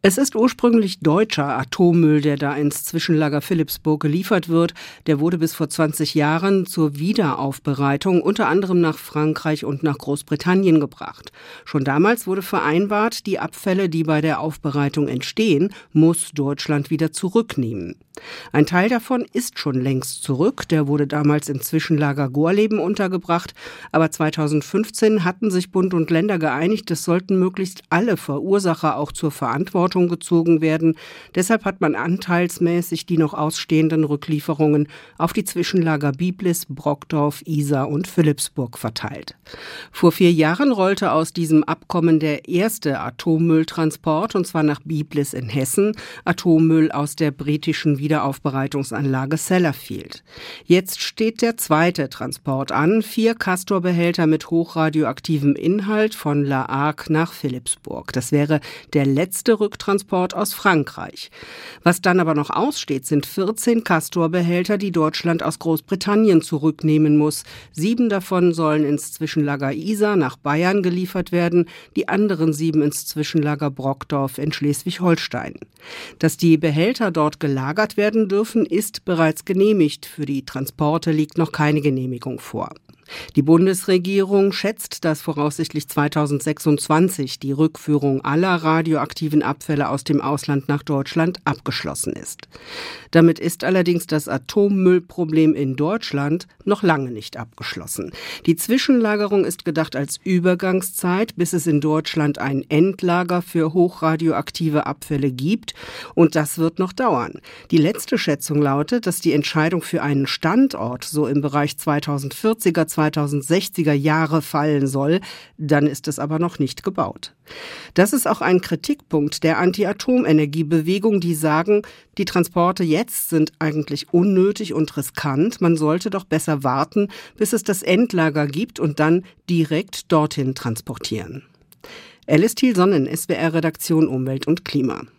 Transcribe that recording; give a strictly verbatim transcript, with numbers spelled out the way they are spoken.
Es ist ursprünglich deutscher Atommüll, der da ins Zwischenlager Philippsburg geliefert wird. Der wurde bis vor zwanzig Jahren zur Wiederaufbereitung unter anderem nach Frankreich und nach Großbritannien gebracht. Schon damals wurde vereinbart, die Abfälle, die bei der Aufbereitung entstehen, muss Deutschland wieder zurücknehmen. Ein Teil davon ist schon längst zurück. Der wurde damals im Zwischenlager Gorleben untergebracht. Aber zweitausendfünfzehn hatten sich Bund und Länder geeinigt, es sollten möglichst alle Verursacher auch zur Verantwortung gezogen werden. Deshalb hat man anteilsmäßig die noch ausstehenden Rücklieferungen auf die Zwischenlager Biblis, Brockdorf, Isar und Philippsburg verteilt. Vor vier Jahren rollte aus diesem Abkommen der erste Atommülltransport, und zwar nach Biblis in Hessen, Atommüll aus der britischen Wiederaufbereitungsanlage Sellafield. Jetzt steht der zweite Transport an, vier Castor-Behälter mit hochradioaktivem Inhalt von La Hague nach Philippsburg. Das wäre der letzte Rücktransport aus Frankreich. Was dann aber noch aussteht, sind vierzehn Castor-Behälter, die Deutschland aus Großbritannien zurücknehmen muss. Sieben davon sollen ins Zwischenlager Isar nach Bayern geliefert werden, die anderen sieben ins Zwischenlager Brockdorf in Schleswig-Holstein. Dass die Behälter dort gelagert werden dürfen, ist bereits genehmigt. Für die Transporte liegt noch keine Genehmigung vor. Die Bundesregierung schätzt, dass voraussichtlich zweitausendsechsundzwanzig die Rückführung aller radioaktiven Abfälle aus dem Ausland nach Deutschland abgeschlossen ist. Damit ist allerdings das Atommüllproblem in Deutschland noch lange nicht abgeschlossen. Die Zwischenlagerung ist gedacht als Übergangszeit, bis es in Deutschland ein Endlager für hochradioaktive Abfälle gibt. Und das wird noch dauern. Die letzte Schätzung lautet, dass die Entscheidung für einen Standort so im Bereich zweitausendvierziger, zweitausendsechziger Jahre fallen soll, dann ist es aber noch nicht gebaut. Das ist auch ein Kritikpunkt der Anti-Atomenergie-Bewegung, die sagen, die Transporte jetzt sind eigentlich unnötig und riskant. Man sollte doch besser warten, bis es das Endlager gibt und dann direkt dorthin transportieren. Alice Thiel-Sonnen, S W R-Redaktion Umwelt und Klima.